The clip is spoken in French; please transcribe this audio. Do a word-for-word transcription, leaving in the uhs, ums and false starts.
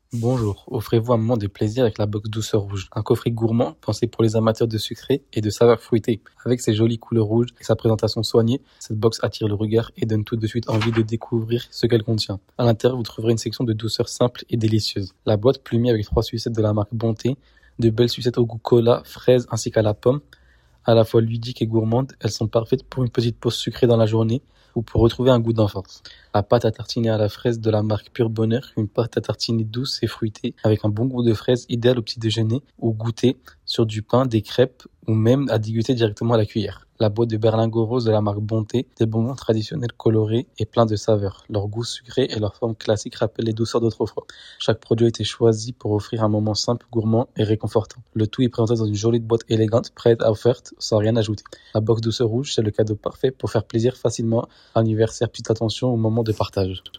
Bonjour, offrez-vous un moment de plaisir avec la box Douceur Rouge, un coffret gourmand pensé pour les amateurs de sucré et de saveurs fruitées. Avec ses jolies couleurs rouges et sa présentation soignée, cette box attire le regard et donne tout de suite envie de découvrir ce qu'elle contient. À l'intérieur, vous trouverez une section de douceur simple et délicieuse. La boîte plumée avec trois sucettes de la marque Bonté, de belles sucettes au goût cola, fraise ainsi qu'à la pomme. À la fois ludiques et gourmandes, elles sont parfaites pour une petite pause sucrée dans la journée ou pour retrouver un goût d'enfance. La pâte à tartiner à la fraise de la marque Pur Bonheur, une pâte à tartiner douce et fruitée avec un bon goût de fraise idéal au petit déjeuner ou goûter sur du pain, des crêpes ou même à déguster directement à la cuillère. La boîte de berlingot rose de la marque Bonté, des bonbons traditionnels colorés et pleins de saveurs. Leur goût sucré et leur forme classique rappellent les douceurs d'autrefois. Chaque produit a été choisi pour offrir un moment simple, gourmand et réconfortant. Le tout est présenté dans une jolie boîte élégante, prête à offerte, sans rien ajouter. La box Douceur Rouge, c'est le cadeau parfait pour faire plaisir facilement à l'anniversaire, petite attention au moment de partage.